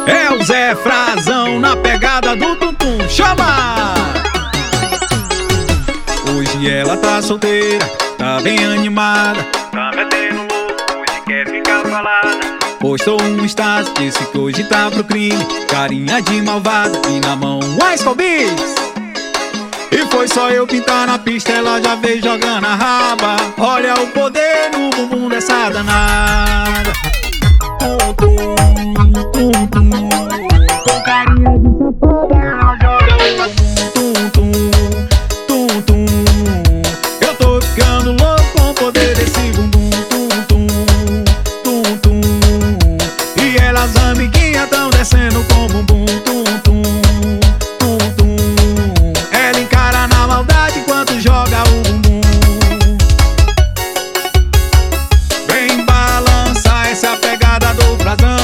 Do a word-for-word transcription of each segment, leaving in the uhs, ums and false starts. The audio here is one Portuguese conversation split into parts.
É o Zé Frazão na pegada do tum-tum. Chama! Hoje ela tá solteira, tá bem animada, tá metendo louco, hoje quer ficar falada. Postou um status, disse que hoje tá pro crime, carinha de malvada e na mão um Ice Beats. E foi só eu pintar na pista, ela já veio jogando a raba. Olha o poder no bumbum dessa danada. Tum, tum, tum, tum. Com carinha de safada, ela joga o tum, tum, tum, tum. Eu tô ficando louco com o poder desse bumbum. Tum, tum, tum, tum. E elas amiguinhas tão descendo com o bumbum. Tum, tum, tum, tum. Ela encara na maldade enquanto joga o bumbum. Vem balançar, essa é a pegada do Frazão.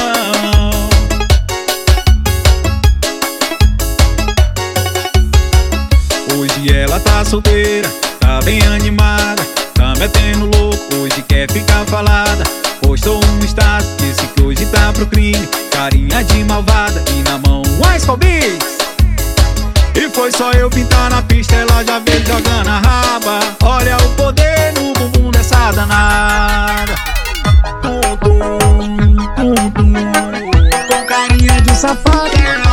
Hoje ela tá solteira, tá bem animada, tá metendo louco, hoje quer ficar falada. Postou um status, disse que hoje tá pro crime, carinha de malvada e na mão um Ice Beats. E foi só eu pintar na pista, ela já veio jogando a raba. Olha o poder no bumbum dessa danada. Tum, tum, tum, tum. Com carinha de safada.